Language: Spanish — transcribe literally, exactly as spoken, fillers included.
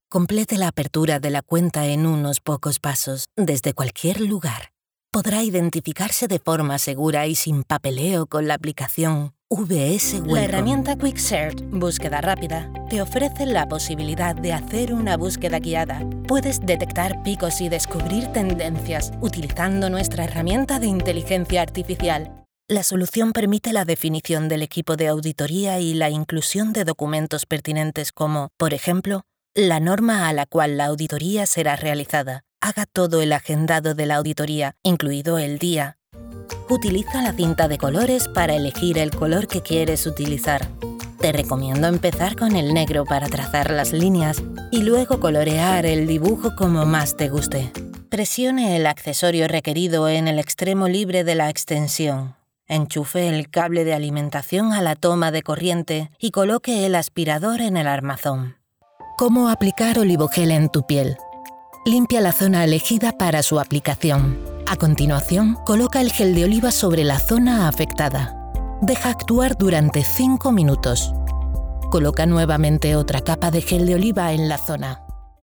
Complete la apertura de la cuenta en unos pocos pasos, desde cualquier lugar. Podrá identificarse de forma segura y sin papeleo con la aplicación V S Welcome. La herramienta Quick Search, búsqueda rápida, te ofrece la posibilidad de hacer una búsqueda guiada. Puedes detectar picos y descubrir tendencias utilizando nuestra herramienta de inteligencia artificial. La solución permite la definición del equipo de auditoría y la inclusión de documentos pertinentes como, por ejemplo, la norma a la cual la auditoría será realizada. Haga todo el agendado de la auditoría, incluido el día. Utiliza la cinta de colores para elegir el color que quieres utilizar. Te recomiendo empezar con el negro para trazar las líneas y luego colorear el dibujo como más te guste. Presione el accesorio requerido en el extremo libre de la extensión. Enchufe el cable de alimentación a la toma de corriente y coloque el aspirador en el armazón. ¿Cómo aplicar olivogel en tu piel? Limpia la zona elegida para su aplicación. A continuación, coloca el gel de oliva sobre la zona afectada. Deja actuar durante cinco minutos. Coloca nuevamente otra capa de gel de oliva en la zona.